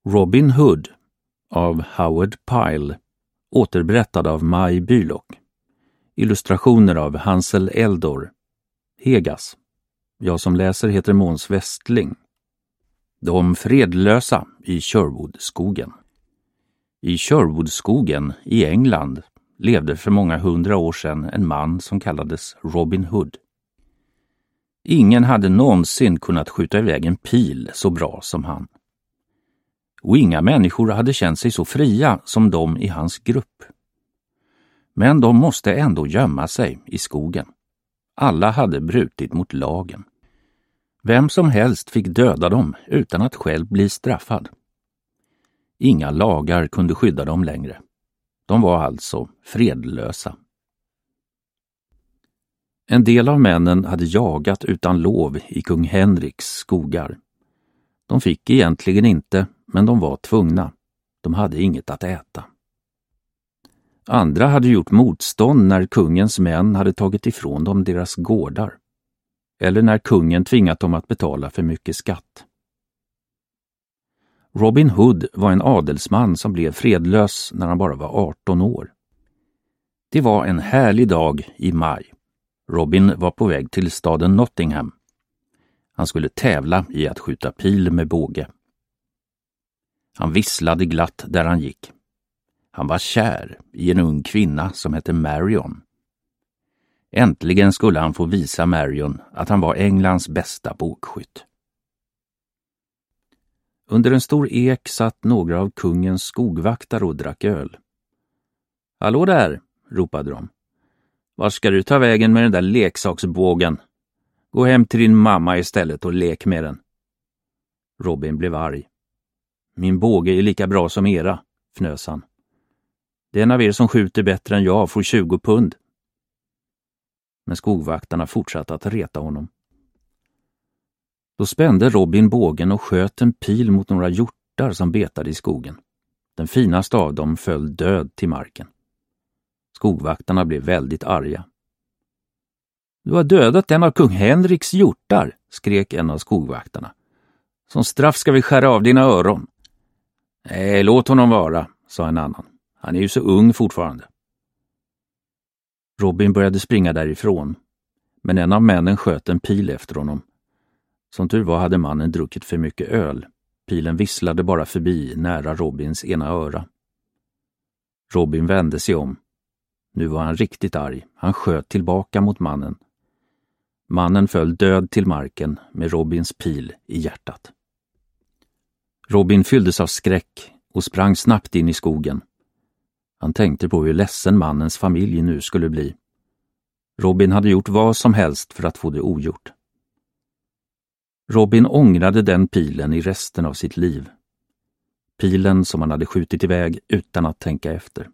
Robin Hood av Howard Pyle, återberättad av Maj Bylock. Illustrationer av Hansel Eldor. Hegas. Jag som läser heter Måns Westling. De fredlösa i Sherwoodskogen. I Sherwoodskogen i England levde för många 100 år sedan en man som kallades Robin Hood. Ingen hade någonsin kunnat skjuta iväg en pil så bra som han. Och inga människor hade känt sig så fria som de i hans grupp. Men de måste ändå gömma sig i skogen. Alla hade brutit mot lagen. Vem som helst fick döda dem utan att själv bli straffad. Inga lagar kunde skydda dem längre. De var alltså fredlösa. En del av männen hade jagat utan lov i kung Henriks skogar. De fick egentligen inte, men de var tvungna. De hade inget att äta. Andra hade gjort motstånd när kungens män hade tagit ifrån dem deras gårdar. Eller när kungen tvingat dem att betala för mycket skatt. Robin Hood var en adelsman som blev fredlös när han bara var 18 år. Det var en härlig dag i maj. Robin var på väg till staden Nottingham. Han skulle tävla i att skjuta pil med båge. Han visslade glatt där han gick. Han var kär i en ung kvinna som hette Marion. Äntligen skulle han få visa Marion att han var Englands bästa bågskytt. Under en stor ek satt några av kungens skogvaktare och drack öl. "Hallå där!" ropade de. "Var ska du ta vägen med den där leksaksbågen? Gå hem till din mamma istället och lek med den." Robin blev arg. "Min båge är lika bra som era", fnös han. "Den av er som skjuter bättre än jag får 20 pund." Men skogvaktarna fortsatte att reta honom. Då spände Robin bågen och sköt en pil mot några hjortar som betade i skogen. Den finaste av dem föll död till marken. Skogvaktarna blev väldigt arga. "Du har dödat en av kung Henriks hjortar", skrek en av skogvaktarna. "Som straff ska vi skära av dina öron." "Nej, låt honom vara", sa en annan. "Han är ju så ung fortfarande." Robin började springa därifrån, men en av männen sköt en pil efter honom. Som tur var hade mannen druckit för mycket öl. Pilen visslade bara förbi nära Robins ena öra. Robin vände sig om. Nu var han riktigt arg. Han sköt tillbaka mot mannen. Mannen föll död till marken med Robins pil i hjärtat. Robin fylldes av skräck och sprang snabbt in i skogen. Han tänkte på hur ledsen mannens familj nu skulle bli. Robin hade gjort vad som helst för att få det ogjort. Robin ångrade den pilen i resten av sitt liv. Pilen som han hade skjutit iväg utan att tänka efter.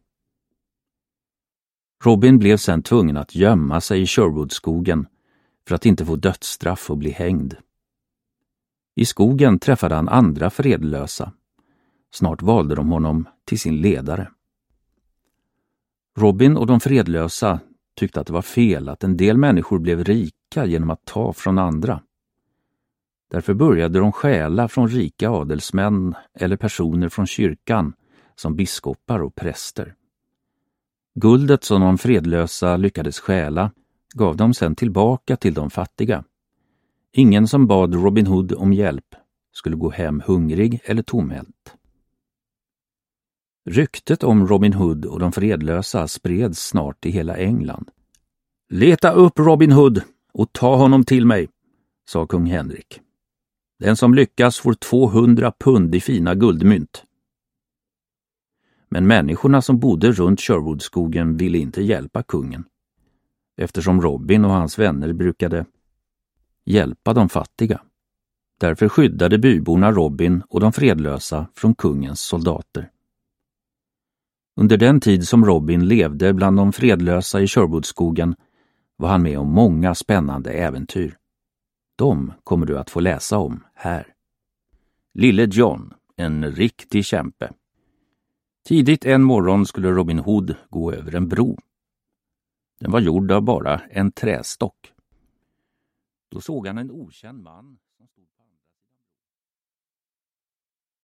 Robin blev sedan tvungen att gömma sig i Sherwoodskogen för att inte få dödsstraff och bli hängd. I skogen träffade han andra fredlösa. Snart valde de honom till sin ledare. Robin och de fredlösa tyckte att det var fel att en del människor blev rika genom att ta från andra. Därför började de stjäla från rika adelsmän eller personer från kyrkan som biskopar och präster. Guldet som de fredlösa lyckades stjäla gav de sedan tillbaka till de fattiga. Ingen som bad Robin Hood om hjälp skulle gå hem hungrig eller tomhänt. Ryktet om Robin Hood och de fredlösa spreds snart i hela England. "Leta upp Robin Hood och ta honom till mig", sa kung Henrik. "Den som lyckas får 200 pund i fina guldmynt." Men människorna som bodde runt Sherwoodskogen ville inte hjälpa kungen, eftersom Robin och hans vänner brukade hjälpa de fattiga. Därför skyddade byborna Robin och de fredlösa från kungens soldater. Under den tid som Robin levde bland de fredlösa i Sherwoodskogen var han med om många spännande äventyr. De kommer du att få läsa om här. Lille John, en riktig kämpe. Tidigt en morgon skulle Robin Hood gå över en bro. Den var gjord av bara en trästock. Då såg han en okänd man